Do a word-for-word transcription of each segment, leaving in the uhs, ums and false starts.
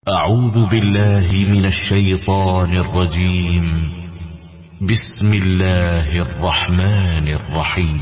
أعوذ بالله من الشيطان الرجيم. بسم الله الرحمن الرحيم.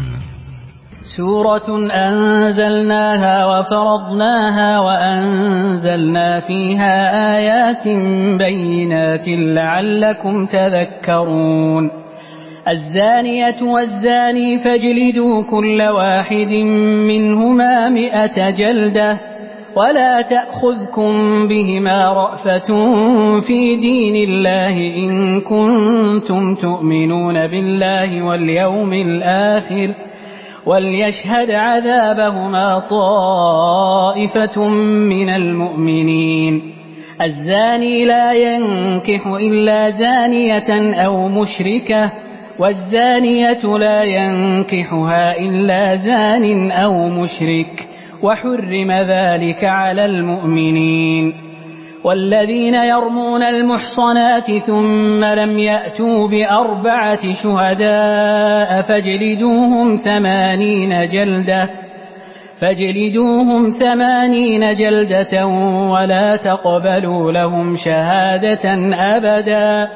سورة أنزلناها وفرضناها وأنزلنا فيها آيات بينات لعلكم تذكرون. الزانية والزاني فاجلدوا كل واحد منهما مئة جلدة ولا تأخذكم بهما رأفة في دين الله إن كنتم تؤمنون بالله واليوم الآخر وليشهد عذابهما طائفة من المؤمنين. الزاني لا ينكح إلا زانية أو مشركة والزانية لا ينكحها إلا زان أو مشرك وحرم ذلك على المؤمنين. والذين يرمون المحصنات ثم لم يأتوا بأربعة شهداء فاجلدوهم ثمانين جلدة فاجلدوهم ثمانين جلدة ولا تقبلوا لهم شهادة أبدا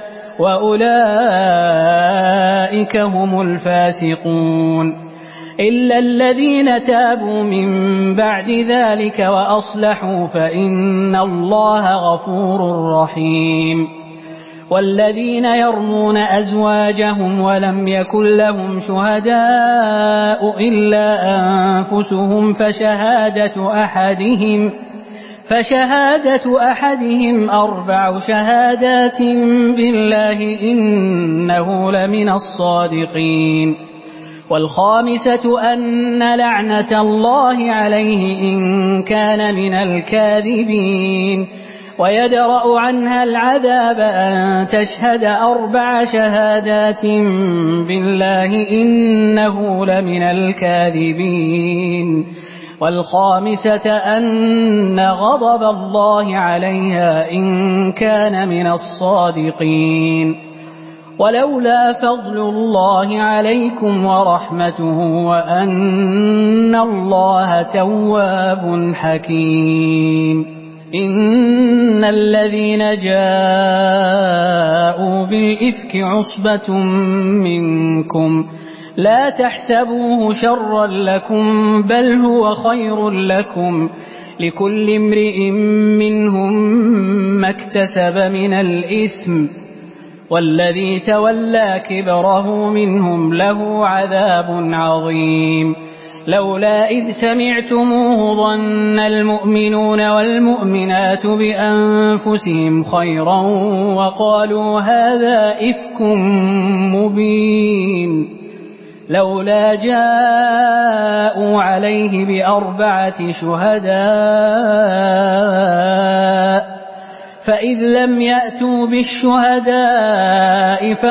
وأولئك هم الفاسقون. إلا الذين تابوا من بعد ذلك وأصلحوا فإن الله غفور رحيم. والذين يرمون أزواجهم ولم يكن لهم شهداء إلا أنفسهم فشهادة أحدهم فشهادة أحدهم أربع شهادات بالله إنه لمن الصادقين. والخامسة أن لعنة الله عليه إن كان من الكاذبين. ويدرأ عنها العذاب أن تشهد أربع شهادات بالله إنه لمن الكاذبين. والخامسة أن غضب الله عليها إن كان من الصادقين. ولولا فضل الله عليكم ورحمته وأن الله تواب حكيم. إن الذين جاءوا بالإفك عصبة منكم لا تحسبوه شرا لكم بل هو خير لكم لكل امرئ منهم ما اكتسب من الإثم والذي تولى كبره منهم له عذاب عظيم. لولا إذ سمعتموه ظن المؤمنون والمؤمنات بأنفسهم خيرا وقالوا هذا إفك مبين. لولا جاءوا عليه بأربعة شهداء فإذ لم يأتوا بالشهداء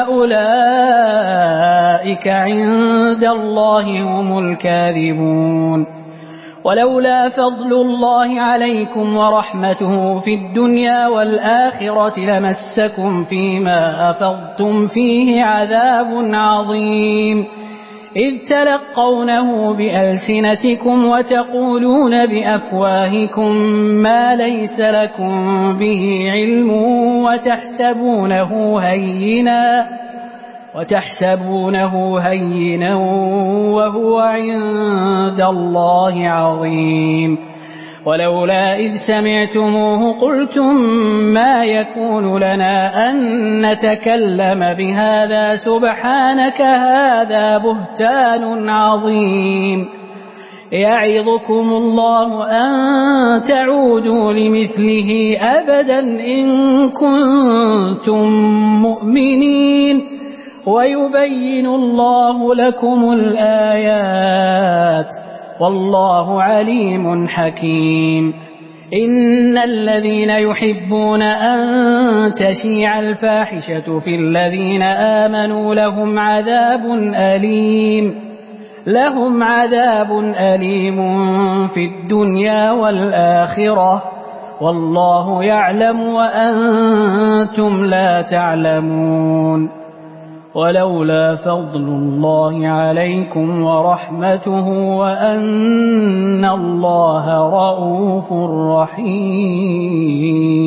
فأولئك عند الله هم الكاذبون. ولولا فضل الله عليكم ورحمته في الدنيا والآخرة لمسكم فيما أفضتم فيه عذاب عظيم إذ تلقونه بألسنتكم وتقولون بأفواهكم ما ليس لكم به علم وتحسبونه هينا وتحسبونه هينا وهو عند الله عظيم. ولولا إذ سمعتموه قلتم ما يكون لنا أن نتكلم بهذا سبحانك هذا بهتان عظيم. يعظكم الله أن تعودوا لمثله أبدا إن كنتم مؤمنين ويبين الله لكم الآيات والله عليم حكيم. إن الذين يحبون أن تشيع الفاحشة في الذين آمنوا لهم عذاب أليم لهم عذاب أليم في الدنيا والآخرة والله يعلم وأنتم لا تعلمون. ولولا فضل الله عليكم ورحمته وأن الله رؤوف رحيم.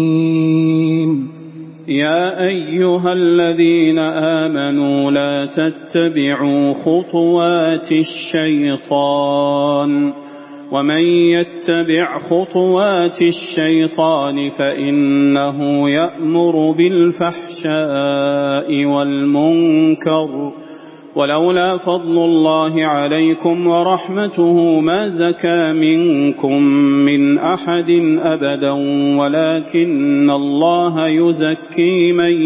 يا أيها الذين آمنوا لا تتبعوا خطوات الشيطان ومن يتبع خطوات الشيطان فإنه يأمر بالفحشاء والمنكر ولولا فضل الله عليكم ورحمته ما زكى منكم من أحد أبدا ولكن الله يزكي من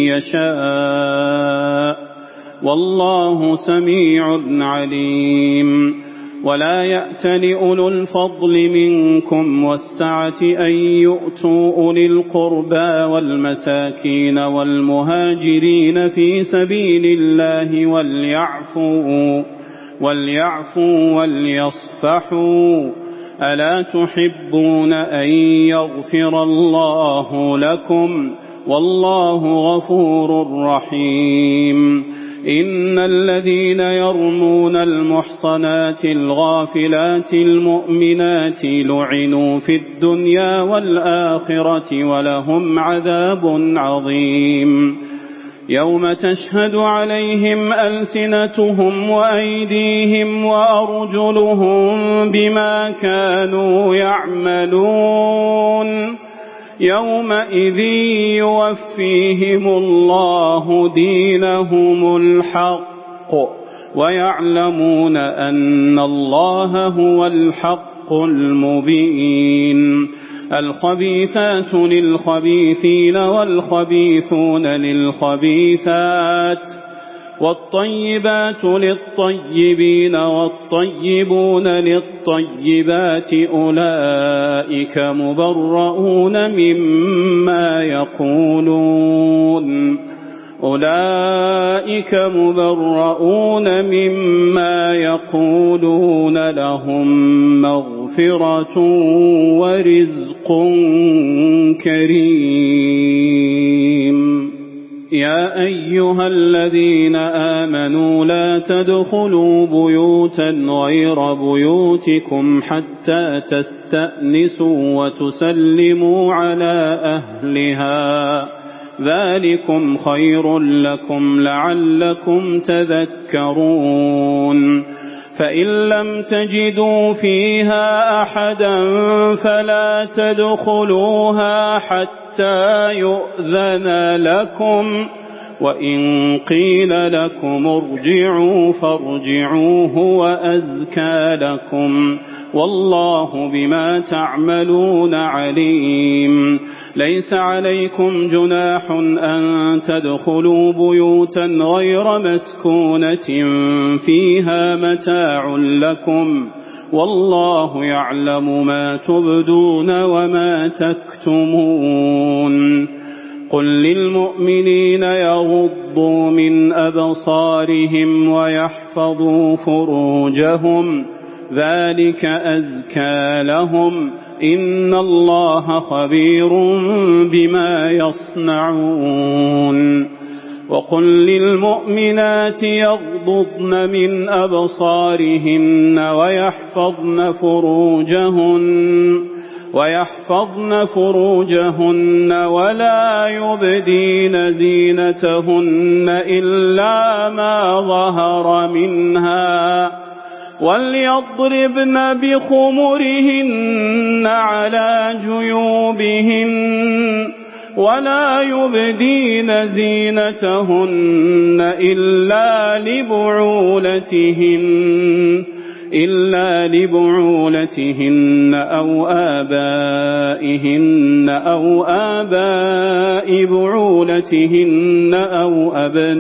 يشاء والله سميع عليم ولا يأتل أولو الفضل منكم والسعة أن يؤتوا أولي القربى والمساكين والمهاجرين في سبيل الله وليعفوا وليعفوا وليصفحوا ألا تحبون أن يغفر الله لكم والله غفور رحيم إن الذين يرمون المحصنات الغافلات المؤمنات لعنوا في الدنيا والآخرة ولهم عذاب عظيم يوم تشهد عليهم ألسنتهم وأيديهم وأرجلهم بما كانوا يعملون يومئذ يوفيهم الله دينهم الحق ويعلمون أن الله هو الحق المبين الخبيثات للخبيثين والخبيثون للخبيثات والطيبات للطيبين والطيبون للطيبات أولئك مبرؤون مما يقولون أولئك مبرؤون مما يقولون لهم مغفرة ورزق كريم يا أيها الذين آمنوا لا تدخلوا بيوتا غير بيوتكم حتى تستأنسوا وتسلموا على أهلها ذلكم خير لكم لعلكم تذكرون فإن لم تجدوا فيها أحدا فلا تدخلوها حتى يؤذن لكم وإن قيل لكم ارجعوا فارجعوا هو أزكى لكم والله بما تعملون عليم ليس عليكم جناح أن تدخلوا بيوتا غير مسكونة فيها متاع لكم والله يعلم ما تبدون وما تكتمون قل للمؤمنين يغضوا من أبصارهم ويحفظوا فروجهم ذلك أزكى لهم إن الله خبير بما يصنعون وقل للمؤمنات يغضضن من أبصارهن ويحفظن فروجهن ويحفظن فروجهن ولا يبدين زينتهن إلا ما ظهر منها وليضربن بخمرهن على جيوبهن ولا يبدين زينتهن إلا لبعولتهن إلا لبعولتهن أو آبائهن أو آباء بعولتهن أو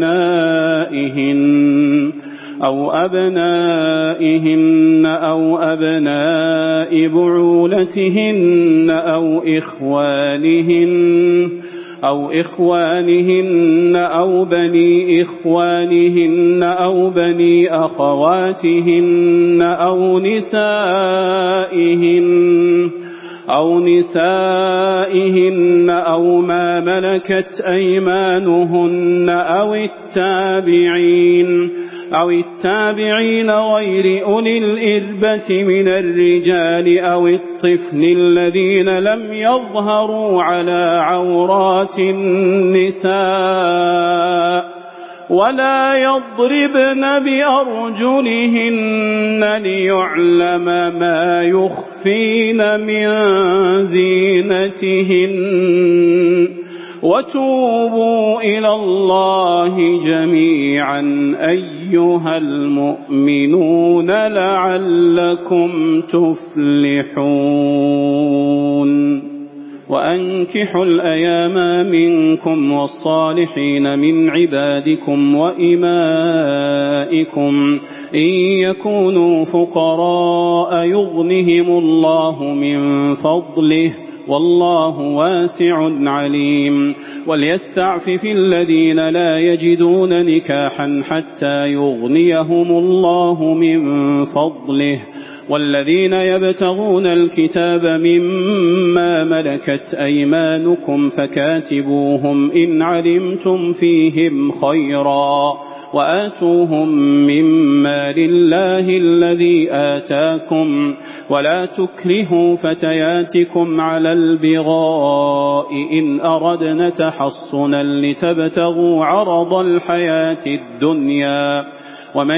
أبنائهن أو أبنائهن أو أبناء بعولتهن أو إخوانهن أو إخوانهن أو بني إخوانهن أو بني أخواتهن أو نسائهن أو نسائهن أو ما ملكت أيمانهن أو التابعين أو التابعين غير أولي الإربة من الرجال أو الطفل الذين لم يظهروا على عورات النساء ولا يضربن بأرجلهن ليعلم ما يخفين من زينتهن وتوبوا إلى الله جميعا أيها المؤمنون لعلكم تفلحون وأنكحوا الأيام منكم والصالحين من عبادكم وإمائكم إن يكونوا فقراء يغنهم الله من فضله والله واسع عليم وليستعفف الذين لا يجدون نكاحا حتى يغنيهم الله من فضله والذين يبتغون الكتاب مما ملكت أيمانكم فكاتبوهم إن علمتم فيهم خيرا وآتوهم مما لله الذي آتاكم ولا تكرهوا فتياتكم على البغاء إن أردنا تحصنا لتبتغوا عرض الحياة الدنيا ومن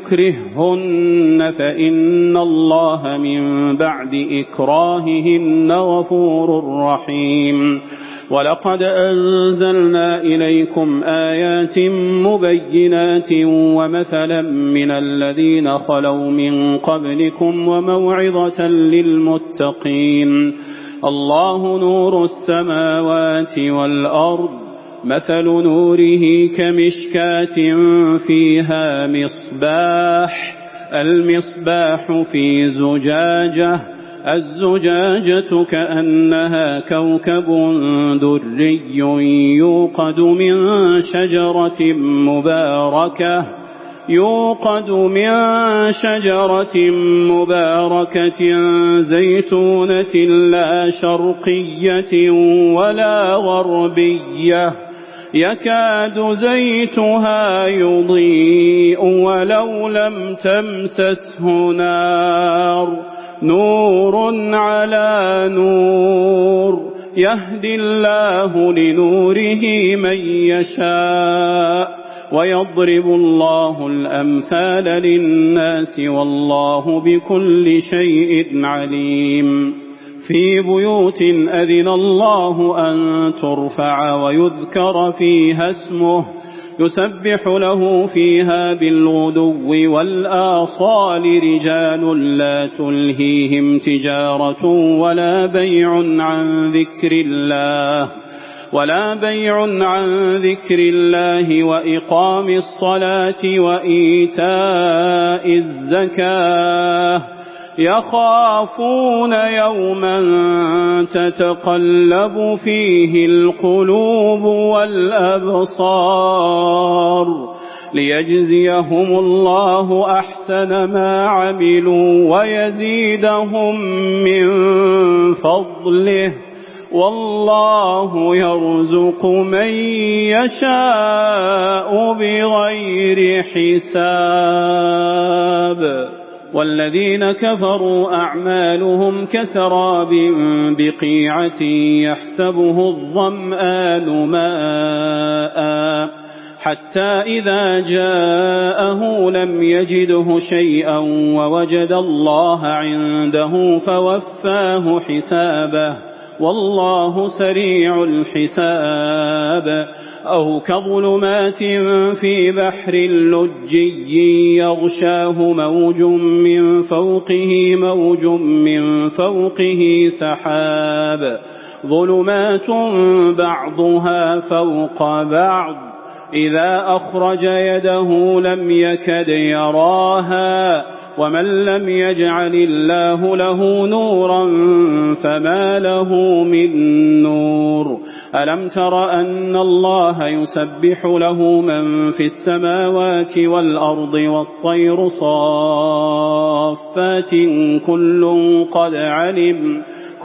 يكرههن فإن الله من بعد إكراههن غفور رحيم ولقد أنزلنا إليكم آيات مبينات ومثلا من الذين خلوا من قبلكم وموعظة للمتقين الله نور السماوات والأرض مثل نوره كمشكاة فيها مصباح المصباح في زجاجة الزجاجة كأنها كوكب دري يوقد من شجرة مباركة يوقد من شجرة مباركة زيتونة لا شرقية ولا غربية يكاد زيتها يضيء ولو لم تمسسه نار نور على نور يهدي الله لنوره من يشاء ويضرب الله الأمثال للناس والله بكل شيء عليم في بيوت أذن الله أن ترفع ويذكر فيها اسمه يسبح له فيها بالغدو والآصال رجال لا تلهيهم تجارة ولا بيع عن ذكر الله ولا بيع عن ذكر الله وإقام الصلاة وإيتاء الزكاة يخافون يوما تتقلب فيه القلوب والأبصار ليجزيهم الله أحسن ما عملوا ويزيدهم من فضله والله يرزق من يشاء بغير حساب والذين كفروا أعمالهم كسراب بقيعة يحسبه الظمآن ماء حتى إذا جاءه لم يجده شيئا ووجد الله عنده فوفاه حسابه والله سريع الحساب أو كظلمات في بحر لجي يغشاه موج من فوقه موج من فوقه سحاب ظلمات بعضها فوق بعض إذا أخرج يده لم يكد يراها ومن لم يجعل الله له نورا فما له من نور ألم تر أن الله يسبح له من في السماوات والأرض والطير صافات كل قد علم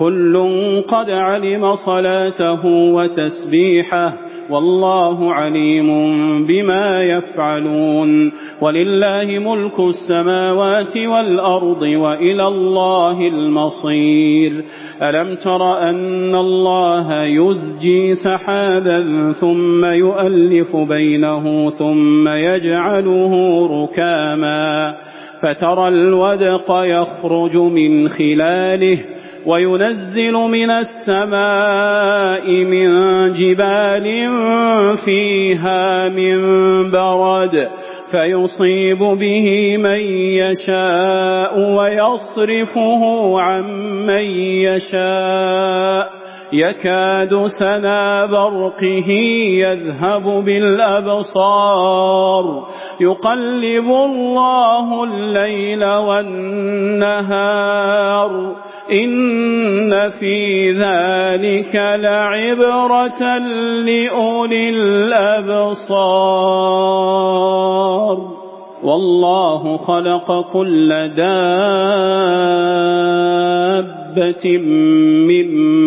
كل قد علم صلاته وتسبيحه والله عليم بما يفعلون ولله ملك السماوات والأرض وإلى الله المصير ألم تر أن الله يزجي سحابا ثم يؤلف بينه ثم يجعله ركاما فترى الودق يخرج من خلاله وينزل من السماء من جبال فيها من برد فيصيب به من يشاء ويصرفه عن من يشاء يكاد سنا برقه يذهب بالأبصار يقلب الله الليل والنهار إن في ذلك لعبرة لأولي الأبصار والله خلق كل دابة من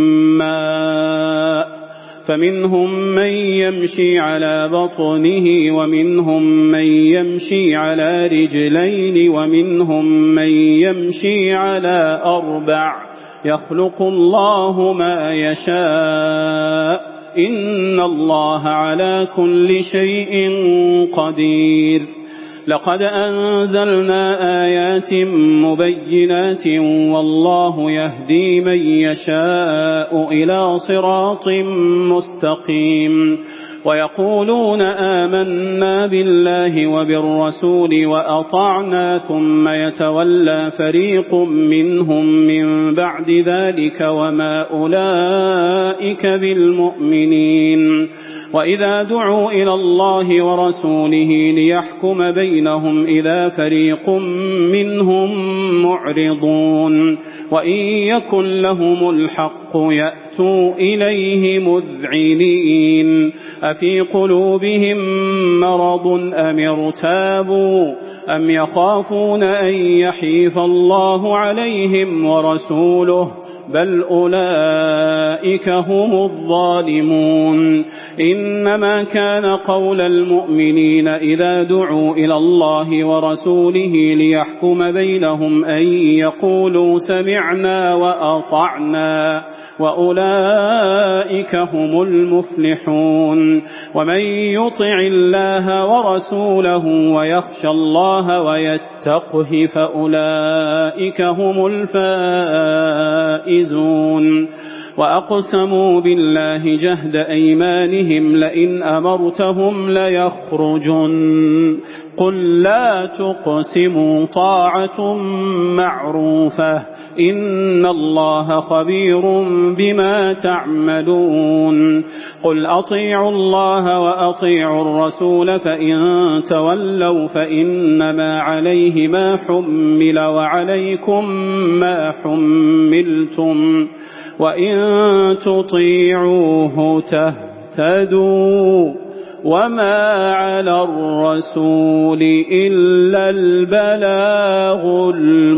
ماء فمنهم من يمشي على بطنه ومنهم من يمشي على رجلين ومنهم من يمشي على أربع يخلق الله ما يشاء إن الله على كل شيء قدير لقد أنزلنا آيات مبينات والله يهدي من يشاء إلى صراط مستقيم ويقولون آمنا بالله وبالرسول وأطعنا ثم يتولى فريق منهم من بعد ذلك وما أولئك بالمؤمنين وإذا دعوا إلى الله ورسوله ليحكم بينهم إذا فريق منهم معرضون وإن يكن لهم الحق يأتوا إليه مذعنين أفي قلوبهم مرض أم ارتابوا أم يخافون أن يحيف الله عليهم ورسوله بل أولئك هم الظالمون إنما كان قول المؤمنين إذا دعوا إلى الله ورسوله ليحكم بينهم أن يقولوا سمعنا وأطعنا وأولئك هم المفلحون ومن يطع الله ورسوله ويخشى الله ويتقه فأولئك هم الفائزون وأقسموا بالله جهد أيمانهم لئن أمرتهم ليخرجن قل لا تقسموا طاعة معروفة إن الله خبير بما تعملون قل أطيعوا الله وأطيعوا الرسول فإن تولوا فإنما عليه ما حمل وعليكم ما حملتم وإن تطيعوه تهتدوا وما على الرسول إلا البلاغ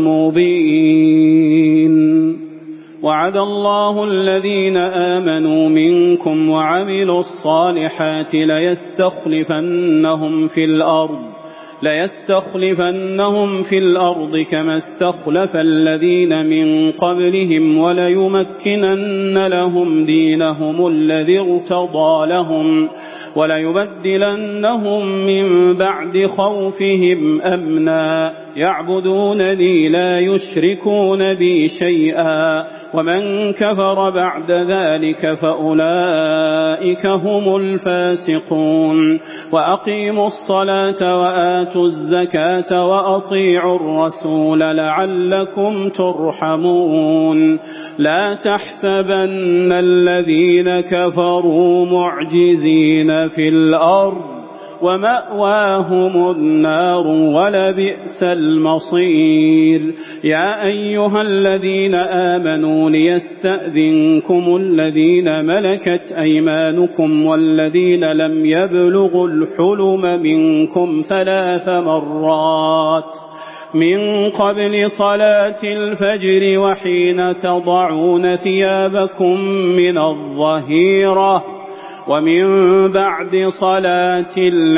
المبين وعد الله الذين آمنوا منكم وعملوا الصالحات ليستخلفنهم في الأرض ليستخلفنهم في الأرض كما استخلف الذين من قبلهم وليمكنن لهم دينهم الذي ارتضى لهم وليبدلنهم من بعد خوفهم أمنا يعبدونني لا يشركون بي شيئا ومن كفر بعد ذلك فأولئك هم الفاسقون وأقيموا الصلاة وآتوا الزكاة وأطيعوا الرسول لعلكم ترحمون لا تحسبن الذين كفروا معجزين في الأرض ومأواهم النار ولبئس المصير يا أيها الذين آمنوا ليستأذنكم الذين ملكت أيمانكم والذين لم يبلغوا الحلم منكم ثلاث مرات من قبل صلاة الفجر وحين تضعون ثيابكم من الظهيرة ومن بعد صلاة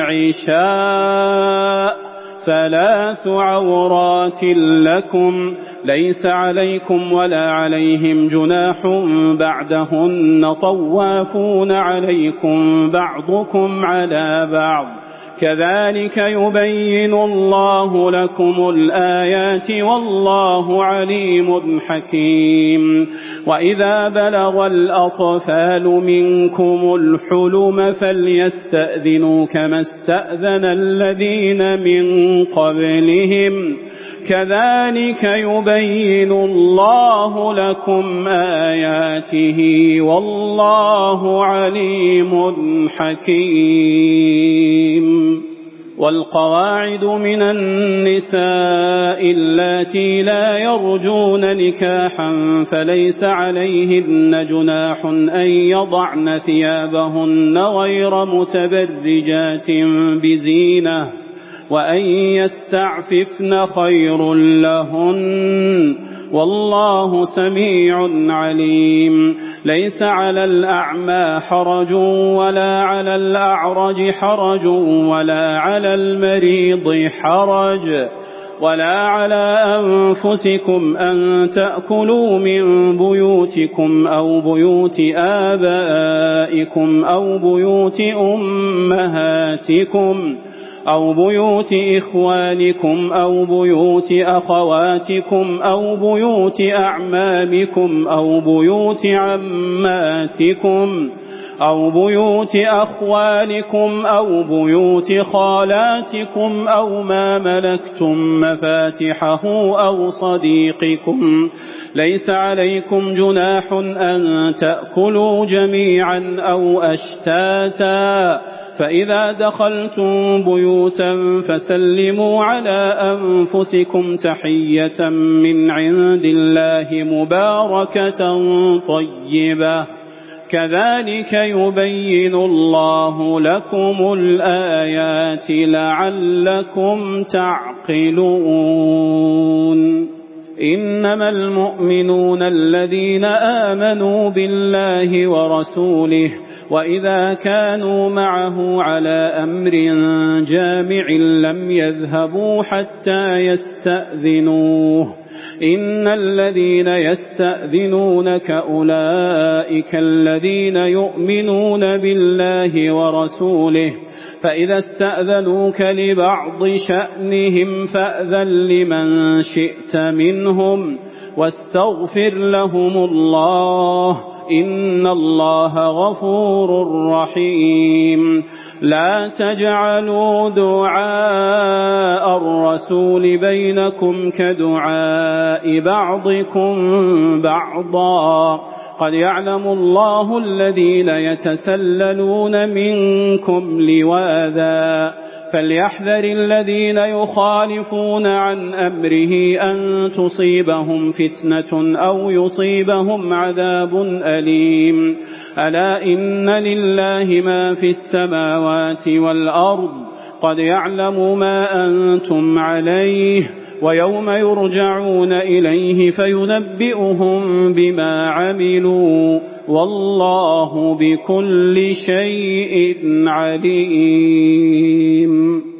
العشاء ثلاث عورات لكم ليس عليكم ولا عليهم جناح بعدهن طوافون عليكم بعضكم على بعض كذلك يبين الله لكم الآيات والله عليم حكيم. وإذا بلغ الأطفال منكم الحلم فليستأذنوا كما استأذن الذين من قبلهم كذلك يبين الله لكم آياته والله عليم حكيم. والقواعد من النساء اللاتي لا يرجون نكاحا فليس عليهن جناح أن يضعن ثيابهن غير متبرجات بزينة وأن يستعففن خير لهن والله سميع عليم. ليس على الأعمى حرج ولا على الأعرج حرج ولا على المريض حرج ولا على أنفسكم أن تأكلوا من بيوتكم أو بيوت آبائكم أو بيوت أمهاتكم أو بيوت إخوانكم أو بيوت أخواتكم أو بيوت أعمامكم أو بيوت عماتكم أو بيوت أخوالكم أو بيوت خالاتكم أو ما ملكتم مفاتحه أو صديقكم ليس عليكم جناح أن تأكلوا جميعا أو أشتاتا فإذا دخلتم بيوتا فسلموا على أنفسكم تحية من عند الله مباركة طيبة كذلك يبين الله لكم الآيات لعلكم تعقلون. إنما المؤمنون الذين آمنوا بالله ورسوله وإذا كانوا معه على أمر جامع لم يذهبوا حتى يستأذنوه إن الذين يستأذنونك أولئك الذين يؤمنون بالله ورسوله فإذا استأذنوك لبعض شأنهم فأذن لمن شئت منهم واستغفر لهم الله إن الله غفور رحيم. لا تجعلوا دعاء الرسول بينكم كدعاء بعضكم بعضا قد يعلم الله الذين يتسللون منكم لواذا فليحذر الذين يخالفون عن أمره أن تصيبهم فتنة أو يصيبهم عذاب أليم. ألا إن لله ما في السماوات والأرض قد يعلم ما أنتم عليه ويوم يرجعون إليه فينبئهم بما عملوا والله بكل شيء عليم.